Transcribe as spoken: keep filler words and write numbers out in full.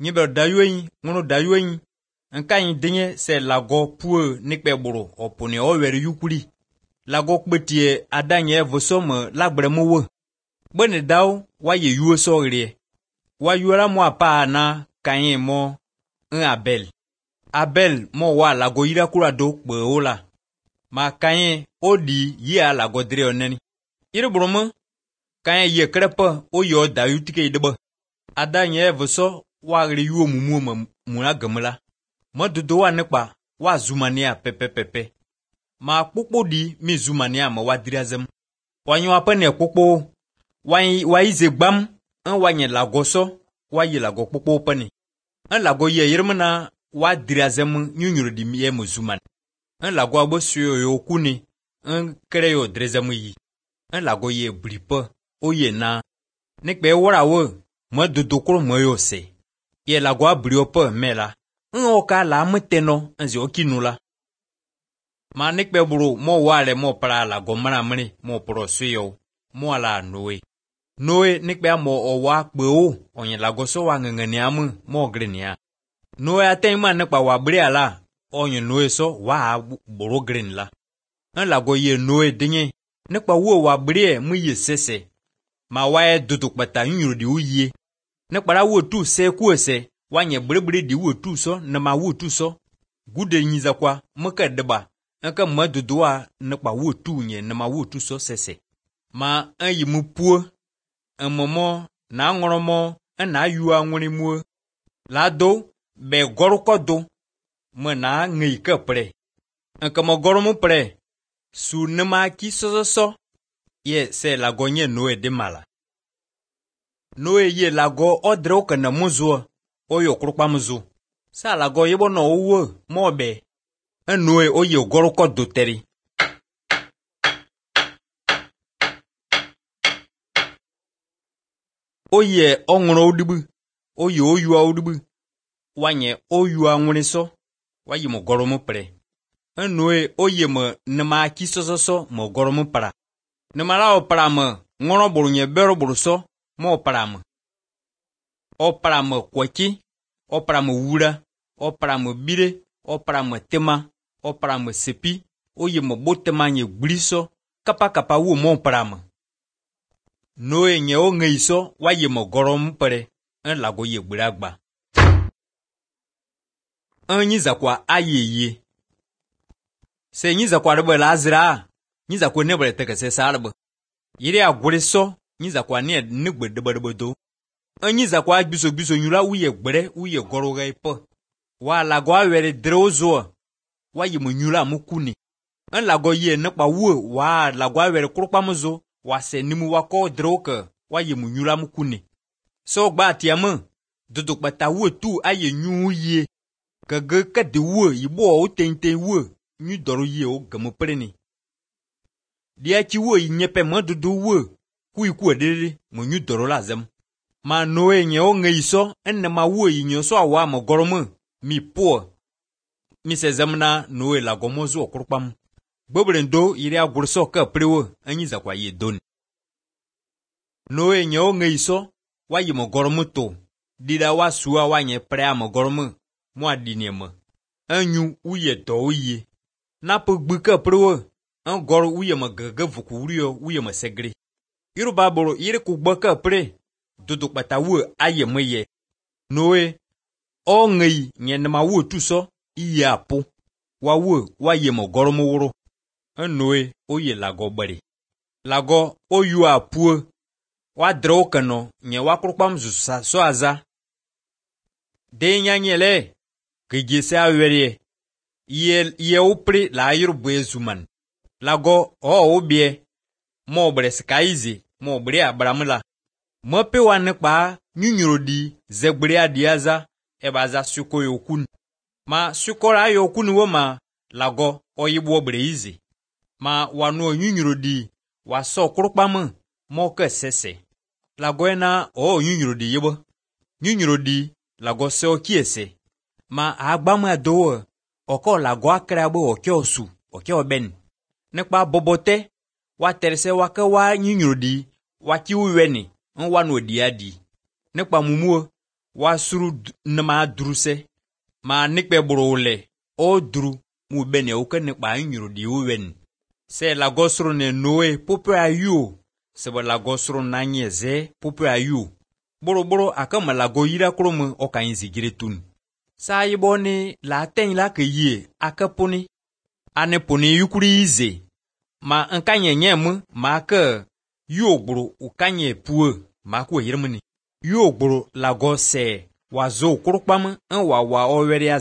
Nyebe dayoyin, ngono dayoyin. Nka yin denye se lago pue nikpe buru opone owere yukuri. Lago kbetie adanye vosome lagbre mowe. Bene daw wa ye yuo sogrie. Wa yuora mo apa na kanyen mo un Abel. Abel mo wa lago ira kura do kbe ola. Ma kanyen odi ye lago dre oneni. Ire brumo kanyen ye krepa o yo dayutike idebe. Adanye voso wa gre yuo mumu muna gamla. Ma dodo wa nekpa wa zumania pepe pepe. Ma kpukpo di mi zumania ma wa driazem. Wanyo apane kpukpo Wai wai zegbam an wanye lagoso wa ye lago kpukpo pani. An lago ye yirmana wa driazem nyunyuro di miye muzuman. An lago abo suyo yo kuni an kreyo drezem yi. An lago ye bripa o ye na. Nekpe wora wo ma dodokro mo yo se. Ye lago abrio pa mela. An oka la mteno an zi okinula. Ma nekpe buru mo wale mo para lago mana mani mo pro suyo mo ala noe. Noe nikpe mo owa kpeo onye lagoso wa ngengeniamu mo grenia. Noe atema nekpa wa bri ala onye noe so wa boro green la. An lago ye noe dinye nekpa wo wa bri mu ye sese. Ma wa e duduk bata nyuru di uye. Nekpa la wo tu se ku se wa nye bri bri di wo tu so na ma wo tu so. Gude nyiza kwa mka deba. Anka ma dudua nekpa wo tu nye na ma wo tu so sese. Ma an yi mu puo un moment na ngoromo na yuwa ngoni mu la do be gorko do mo na ngi ka pre un kamo goromo pre su nema ki so so ye se la gonye noe de mala noe ye lago odro kana muzo oyo krukpa muzo sa lago yebo no owo mo be un noe oye gorko do teri. Oye onwere odibu, oye oyua odibu, wanye oyua nwere so, waye mo goro mo pre. Enwe oye mo nema ki so so so mo goro mo para. Nema la o para mo, ngoro buru nye bero buru so, mo para mo. O para mo kwaki, o para mo wura, o para mo bire, o para mo tema, o para mo sepi, oye mo botema nye bliso, kapa kapa wu mo para mo. Noe nye o nge iso wa ye mo gorom pere en lago ye gbiragba. En nyiza kwa aye ye. Se nyiza kwa rebe la azira, nyiza kwa nebre teke se sarbe. Yire agure so, nyiza kwa ne nigbe debe debe do. En nyiza kwa biso biso nyura uye gbere uye goroga ipo. Wa lago awere dreozo wa ye mo nyura mukuni. En lago ye nekpa uwe wa lago awere kurukpa muzo. Wa se nimu wako droke wa ye munyura mukune. So gba tiamu duduk bata wo tu aye nyu ye. Kage kade wo yibo o tenten wo nyu doro ye o gamu preni. Dia chi wo nyepe mo dudu wo ku iku edere mo nyu doro lazem. Ma noe nye o ngeiso enne ma wo yinyo so awa mo goromu mi po. Mi se zamna noe la gomozo okrupam. Bobrendo iri agurso ka prewo anyiza kwa ye don. Noe nye o ngeiso wa ye mo goromu to. Dida wa suwa wa nye pre mo goromu mwa dinema. Anyu uye to uye. Napo gbuka prewo an goro uye mo gaga vuku uriyo uye mo segre. Iru baboro iri kugbaka pre duduk bata wo aye mo ye. Noe o ngei nye nama wo tu so iye apo. Wa wo wa ye mo goromu wuro. Noe oye lago bari. Lago oyu apuo. Wa dro kano nye wa krukpam zusa so aza. De nyanyele. Kegese awerie. Ye ye upri la yurubwe zuman. Lago o obie. Mo bre skaizi. Mo bre abramula. Mo pe wanekpa nyunyurodi zegbri adiaza. Eba za suko yokun. Ma sukora yokun woma. Lago oyibo bre izi. Ma wano nyunyurodi wa so kurukpam mo ke sese. Lago ena o nyunyurodi yebo. Nyunyurodi lago se o kiese. Ma agbam ado oko lago akrabo oke osu, oke oben. Nekpa bobote wa terse wake wa nyunyurodi wa ki uweni, n wano diadi. Nekpa mumuo wa suru nama druse ma nikpe buru le o dru mu bene o kan nikpa nyuru di uwen se la gosru ne noe pope ayu se bo la gosru na nyeze pope ayu buru buru akama la go yira krum o kan zigire tun sa yiboni la ten la ke yi akapuni ane puni yukuri ize ma nkanye nyem ma ka yu gburu ukanye puo ma ko yirmini yu gburu la go se wazo kurukpam en wa wa o were